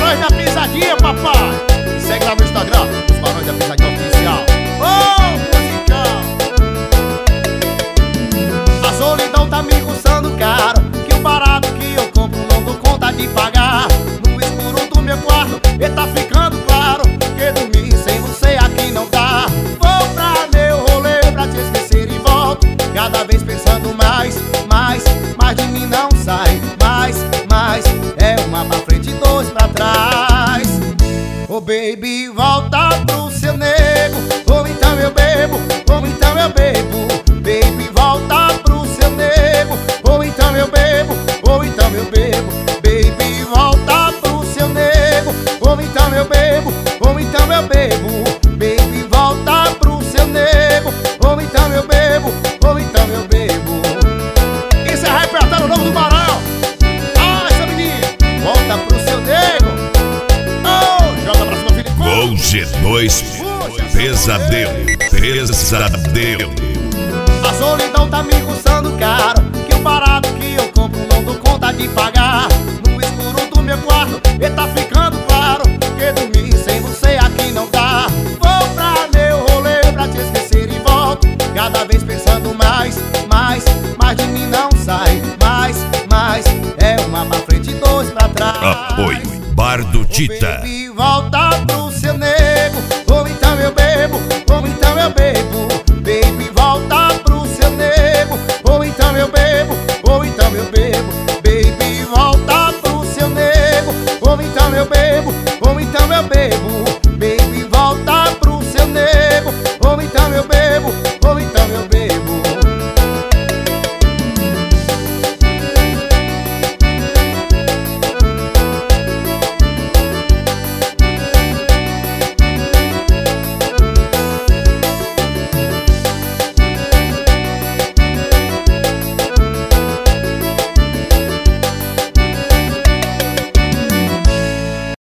Barões da Pisadinha, papai. Segue lá no Instagram, os Barões da Pisadinha Oficial. Oh, musical. A solidão tá me custando caro, que o barato que eu compro não dou conta de pagar. No escuro do meu quarto, e tá ficando claro que dormir sem você aqui não dá. Vou pra meu rolê pra te esquecer e volto, cada vez pensando mais de mim não sai. Mais, é uma pra frente e dois pra trás. Oh baby, volta pro seu nego, ou então eu bebo, ou então eu bebo. Baby, volta pro seu nego, ou então eu bebo, ou então eu bebo. Baby, volta pro seu nego, ou então eu bebo, ou então eu bebo. Baby, volta pro seu nego, ou então eu bebo, ou então eu bebo. Isso é repertório novo do Barão. Ah, essa menina, volta pro seu nego. Oh, joga pra cima, filho. Gol G2, pesadelo. A solidão tá me custando caro, que o barato que eu compro não dou conta de pagar. No escuro do meu quarto, e tá ficando claro que dormir sem você aqui não dá. Vou pra meu rolê pra te esquecer e volto, cada vez pensando mais de mim não sai. Mais, é uma pra frente e dois pra trás. Apoio Bar do Tita. Baby, volta pro